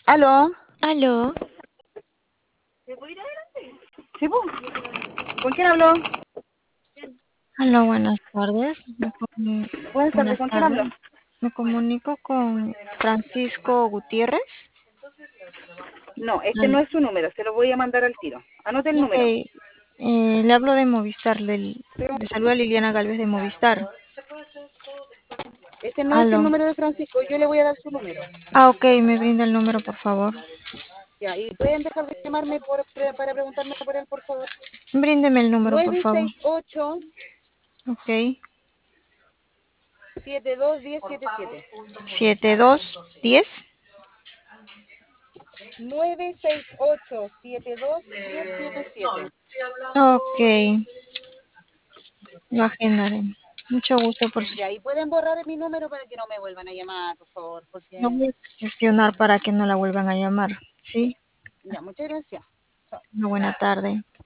Aló. Aló, ¿Sí, po? ¿Con quién hablo? aló, buenas tardes. Buenas tardes, Buenas ¿con quién tardes. hablo? Me comunico con Francisco Gutiérrez. No, este no Al- es su número, se lo voy a mandar al tiro. Anote el Ok, número. le hablo de Movistar, le saluda Liliana Galvez de Movistar. Este no es el Aló. número de Francisco, yo le voy a dar su número. Ok, me brinda el número, por favor. Ya, y pueden dejar de llamarme para preguntarme por él, por favor. Bríndeme el número, por Nueve favor. seis ocho Ok, 721077. 7210. 968 721077. Ok, lo agendaré. Mucho gusto por su... Ya, y pueden borrar mi número para que no me vuelvan a llamar, por favor, Lo porque... voy a gestionar para que no la vuelvan a llamar. Sí, Ya, muchas gracias. Chao. una buena tarde.